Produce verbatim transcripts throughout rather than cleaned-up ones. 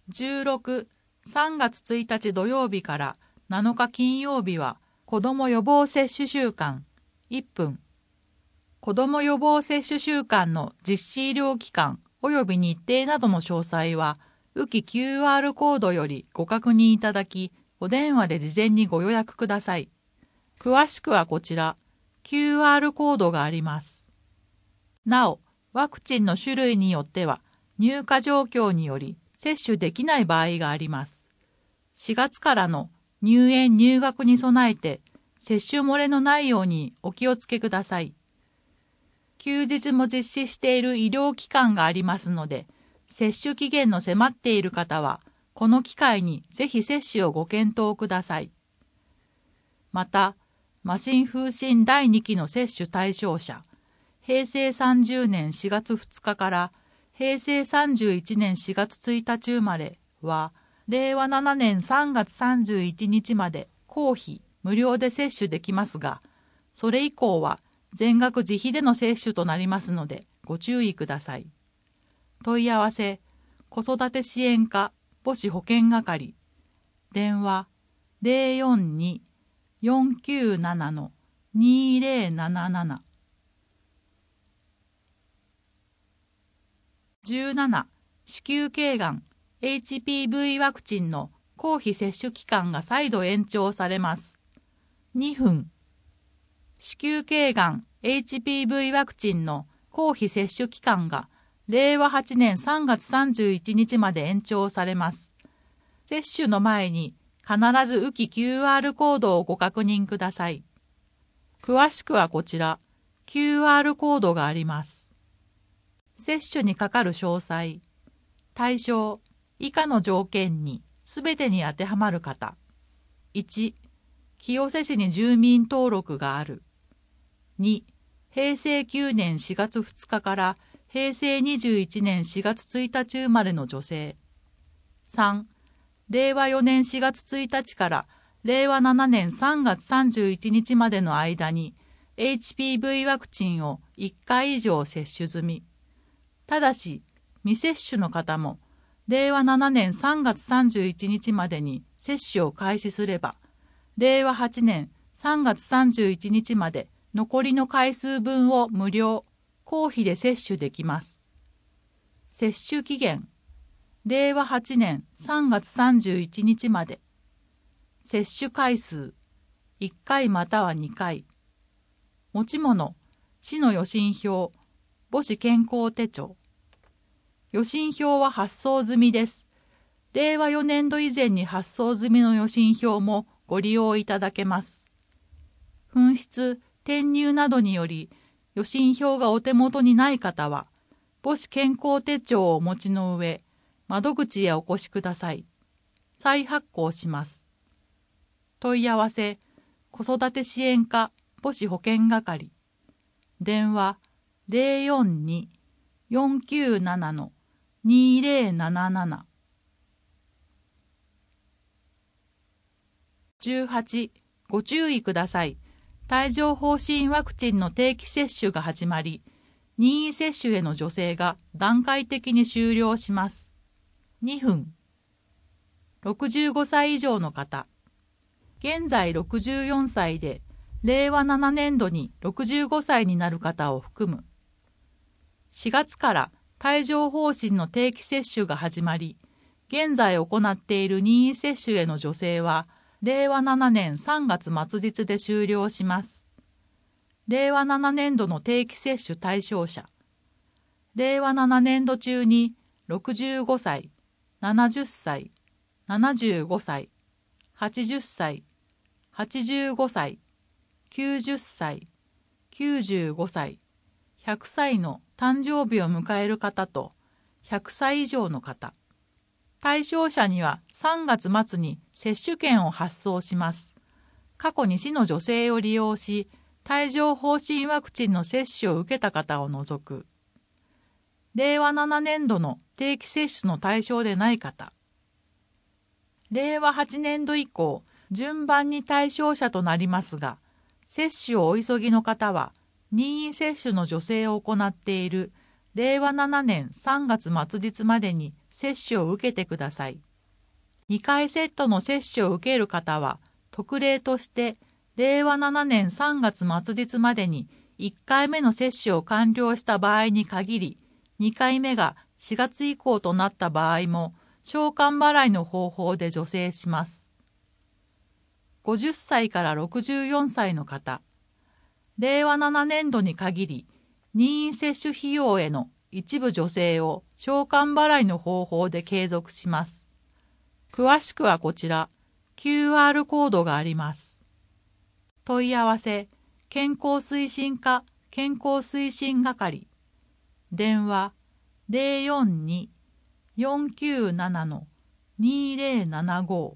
じゅうろく、さんがつついたち土曜日からなのか金曜日は子ども予防接種週間いっぷん。子ども予防接種週間の実施医療機関及び日程などの詳細は、浮き キューアール コードよりご確認いただき、お電話で事前にご予約ください。詳しくはこちら、キューアール コードがあります。なお、ワクチンの種類によっては、入荷状況により接種できない場合があります。しがつからの入園入学に備えて、接種漏れのないようにお気をつけください。休日も実施している医療機関がありますので、接種期限の迫っている方は、この機会にぜひ接種をご検討ください。また、麻疹風疹だいにきの接種対象者、へいせいさんじゅうねんしがつふつかからへいせいさんじゅういちねんしがつついたち生まれは、れいわななねんさんがつさんじゅういちにちまで公費無料で接種できますが、それ以降は全額自費での接種となりますのでご注意ください。問い合わせ、子育て支援課母子保健係、電話 ゼロよんに よんきゅうなな にゼロなななな。じゅうなな、子宮頸がん エイチピーブイ ワクチンの公費接種期間が再度延長されます。にふん、子宮頸がん エイチピーブイ ワクチンの公費接種期間がれいわはちねんさんがつさんじゅういちにちまで延長されます。接種の前に必ず浮き キューアール コードをご確認ください。詳しくはこちら、キューアール コードがあります。接種にかかる詳細、対象、以下の条件にすべてに当てはまる方。いち、清瀬市に住民登録がある。に、へいせいきゅうねんしがつふつかからへいせいにじゅういちねんしがつついたち生まれの女性。さん、れいわよねんしがつついたちかられいわななねんさんがつさんじゅういちにちまでの間に エイチピーブイ ワクチンをいっかい以上接種済み。ただし、未接種の方も、れいわななねんさんがつさんじゅういちにちまでに接種を開始すれば、れいわはちねんさんがつさんじゅういちにちまで残りの回数分を無料、公費で接種できます。接種期限、れいわはちねんさんがつさんじゅういちにちまで。接種回数、いっかいまたはにかい。持ち物、市の予診票、母子健康手帳。予診票は発送済みです。れいわよねんど以前に発送済みの予診票もご利用いただけます。紛失、転入などにより予診票がお手元にない方は、母子健康手帳をお持ちの上、窓口へお越しください。再発行します。問い合わせ、子育て支援課母子保健係。電話ゼロよんに よんきゅうなな にゼロなななな。じゅうはち、ご注意ください。帯状疱疹ワクチンの定期接種が始まり、任意接種への助成が段階的に終了します。にふん、ろくじゅうごさい以上の方、現在ろくじゅうよんさいで、れいわななねんどにろくじゅうごさいになる方を含む。しがつから帯状疱疹の定期接種が始まり、現在行っている任意接種への助成は、れいわななねんさんがつ末日で終了します。れいわななねんどの定期接種対象者、れいわななねんど中にろくじゅうごさい、ななじゅっさい、ななじゅうごさい、はちじゅっさい、はちじゅうごさい、きゅうじゅっさい、きゅうじゅうごさい、ひゃくさいの誕生日を迎える方とひゃくさい以上の方。対象者にはさんがつまつに接種券を発送します。過去に市の助成を利用し、帯状疱疹ワクチンの接種を受けた方を除く。れいわななねんどの定期接種の対象でない方。れいわはちねんど以降、順番に対象者となりますが、接種をお急ぎの方は、任意接種の助成を行っているれいわななねんさんがつ末日までに接種を受けてください。にかいセットの接種を受ける方は、特例としてれいわななねんさんがつ末日までにいっかいめの接種を完了した場合に限り、にかいめがしがつ以降となった場合も、償還払いの方法で助成します。ごじゅっさいからろくじゅうよんさいの方、れいわななねんどに限り、任意接種費用への一部助成を償還払いの方法で継続します。詳しくはこちら、キューアール コードがあります。問い合わせ、健康推進課健康推進係、電話 ゼロよんに よんきゅうなな にゼロななご。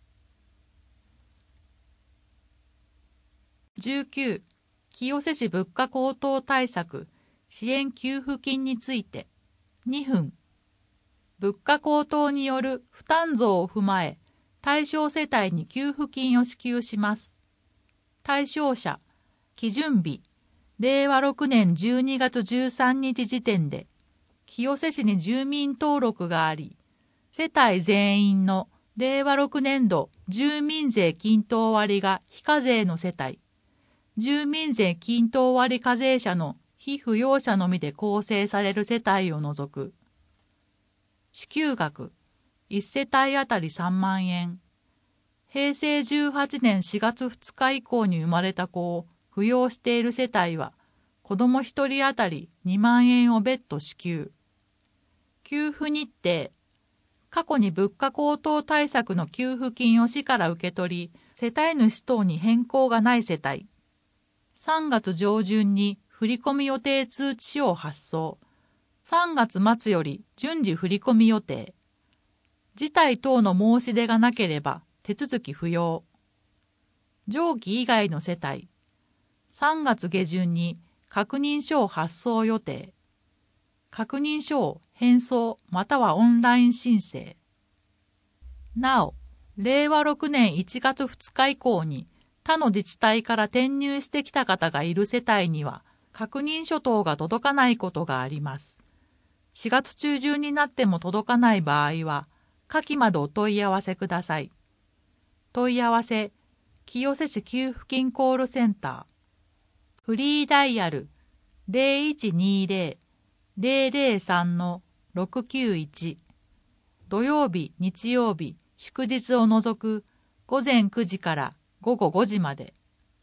じゅうきゅう、清瀬市物価高騰対策支援給付金についてにふん。物価高騰による負担増を踏まえ、対象世帯に給付金を支給します。対象者、基準日、れいわろくねんじゅうにがつじゅうさんにち時点で、清瀬市に住民登録があり、世帯全員のれいわろくねんど住民税均等割が非課税の世帯、住民税均等割課税者の被扶養者のみで構成される世帯を除く。支給額、いち世帯あたりさんまんえん。へいせいじゅうはちねんしがつふつか以降に生まれた子を扶養している世帯は、子どもひとりあたりにまんえんを別途支給。給付日程、過去に物価高騰対策の給付金を市から受け取り、世帯主等に変更がない世帯。さんがつ上旬に振込予定通知書を発送。さんがつ末より順次振込予定。辞退等の申し出がなければ手続き不要。上記以外の世帯。さんがつげじゅんに確認書を発送予定。確認書を返送またはオンライン申請。なお、れいわろくねんいちがつふつか以降に他の自治体から転入してきた方がいる世帯には確認書等が届かないことがあります。しがつ中旬になっても届かない場合は、下記までお問い合わせください。問い合わせ、清瀬市給付金コールセンター。フリーダイヤル ゼロいちにゼロ ゼロゼロさん ろくきゅういち。土曜日、日曜日、祝日を除くごぜんくじからごごごじまで。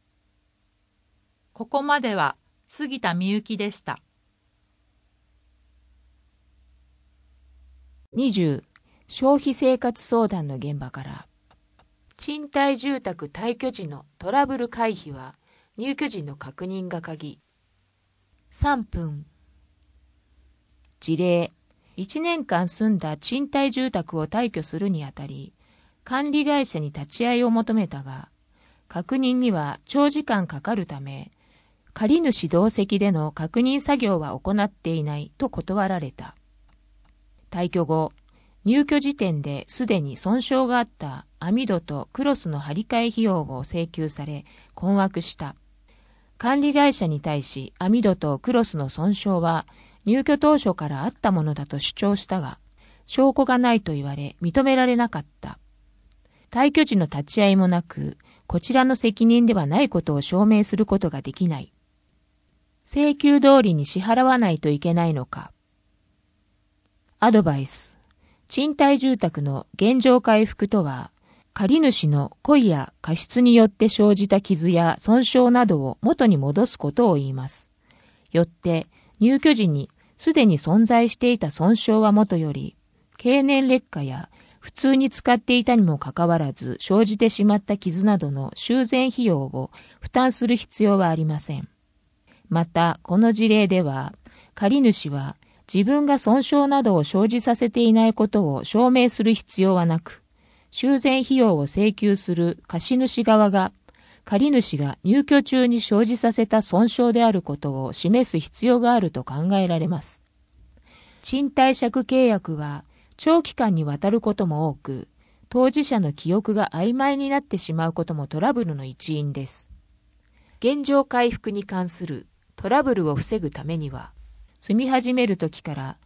ここまでは杉田美幸でした。 にじゅう、消費生活相談の現場から。賃貸住宅退去時のトラブル回避は入居時の確認が鍵。さんぷん。事例、いちねんかん住んだ賃貸住宅を退去するにあたり、管理会社に立ち会いを求めたが、確認には長時間かかるため、借主同席での確認作業は行っていないと断られた。退去後、入居時点ですでに損傷があった網戸とクロスの張り替え費用を請求され困惑した。管理会社に対し網戸とクロスの損傷は入居当初からあったものだと主張したが、証拠がないと言われ認められなかった。退去時の立ち会いもなく、こちらの責任ではないことを証明することができない。請求通りに支払わないといけないのか。アドバイス。賃貸住宅の原状回復とは、借主の故意や過失によって生じた傷や損傷などを元に戻すことを言います。よって、入居時にすでに存在していた損傷はもとより、経年劣化や普通に使っていたにもかかわらず生じてしまった傷などの修繕費用を負担する必要はありません。また、この事例では、借主は自分が損傷などを生じさせていないことを証明する必要はなく、修繕費用を請求する貸主側が、借主が入居中に生じさせた損傷であることを示す必要があると考えられます。賃貸借契約は長期間にわたることも多く、当事者の記憶が曖昧になってしまうこともトラブルの一因です。原状回復に関するトラブルを防ぐためには、住み始める時から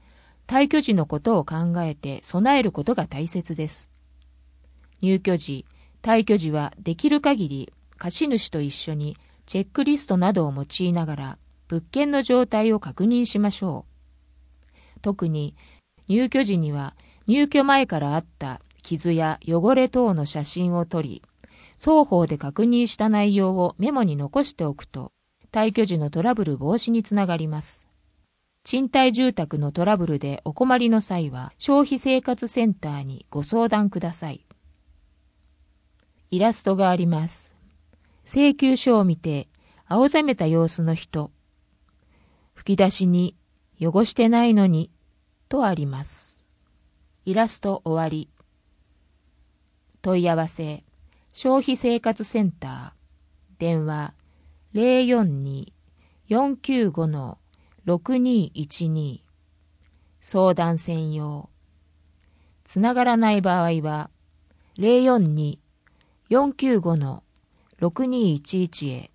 退去時のことを考えて備えることが大切です。入居時、退去時はできる限り貸主と一緒にチェックリストなどを用いながら物件の状態を確認しましょう。特に入居時には入居前からあった傷や汚れ等の写真を撮り、双方で確認した内容をメモに残しておくと、退去時のトラブル防止につながります。賃貸住宅のトラブルでお困りの際は、消費生活センターにご相談ください。イラストがあります。請求書を見て、青ざめた様子の人。吹き出しに、汚してないのに、とあります。イラスト終わり。問い合わせ、消費生活センター。電話、ゼロよんに よんきゅうご ろくにいちに。相談専用。つながらない場合は、ゼロよんに よんきゅうご ろくにいちいち へ。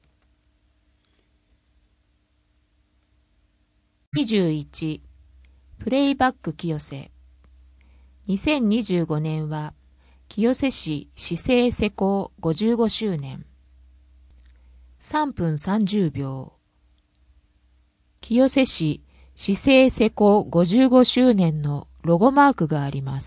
にじゅういち. プレイバック清瀬。にせんにじゅうごねんは清瀬市市政施行ごじゅうごしゅうねん。さんぷんさんじゅうびょう。清瀬市市政施行ごじゅうごしゅうねんのロゴマークがあります。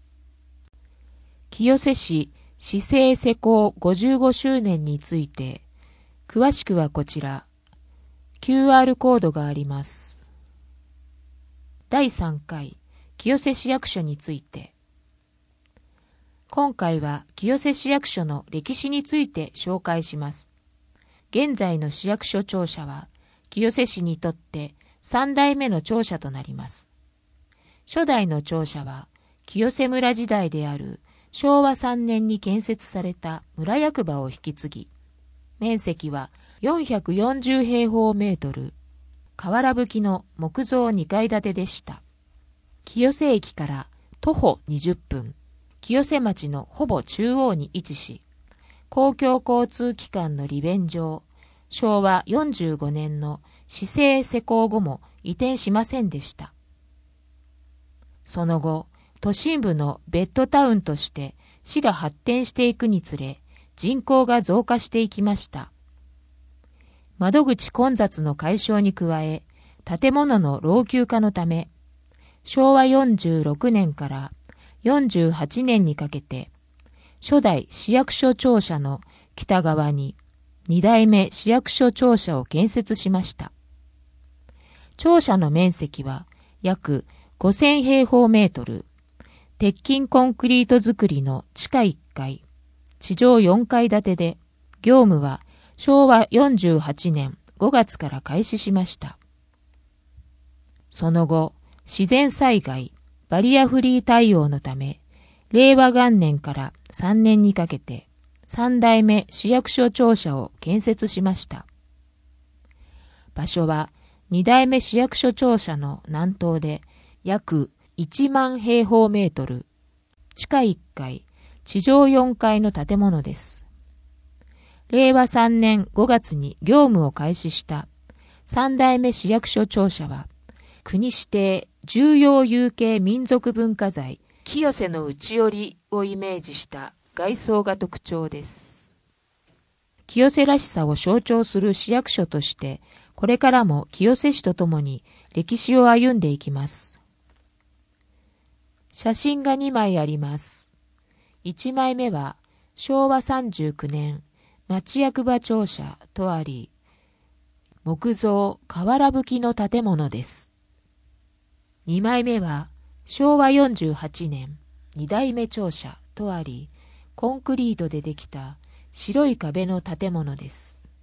清瀬市市政施行ごじゅうごしゅうねんについて、詳しくはこちら、キューアール コードがあります。だいさんかい清瀬市役所について。今回は清瀬市役所の歴史について紹介します。現在の市役所庁舎は、清瀬市にとってさんだいめの庁舎となります。初代の庁舎は、清瀬村時代であるしょうわさんねんに建設された村役場を引き継ぎ、面積はよんひゃくよんじゅうへいほうメートル、瓦葺きの木造にかいだてでした。清瀬駅から徒歩にじゅっぷん、清瀬町のほぼ中央に位置し、公共交通機関の利便上、しょうわよんじゅうごねんの市政施行後も移転しませんでした。その後、都心部のベッドタウンとして市が発展していくにつれ、人口が増加していきました。窓口混雑の解消に加え、建物の老朽化のため、しょうわよんじゅうろくねんからよんじゅうはちねんにかけて、初代市役所庁舎の北側ににだいめ市役所庁舎を建設しました。庁舎の面積は約ごせんへいほうメートル、鉄筋コンクリート造りの地下いっかい、地上よんかいだてで、業務はしょうわよんじゅうはちねんごがつから開始しました。その後、自然災害、バリアフリー対応のため、れいわがんねんからさんねんにかけて、さんだいめ市役所庁舎を建設しました。場所はにだいめ市役所庁舎の南東で約いちまんへいほうメートル、地下いっかい、地上よんかいの建物です。れいわさんねんごがつに業務を開始したさんだいめ市役所庁舎は、国指定重要有形民族文化財清瀬の内寄をイメージした外装が特徴です。清瀬らしさを象徴する市役所として、これからも清瀬市とともに歴史を歩んでいきます。写真がにまいあります。いちまいめはしょうわさんじゅうきゅうねん町役場庁舎とあり、木造瓦葺きの建物です。にまいめはしょうわよんじゅうはちねんにだいめ庁舎とあり、コンクリートでできた白い壁の建物です。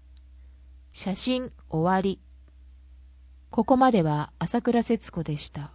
写真終わり。ここまでは朝倉節子でした。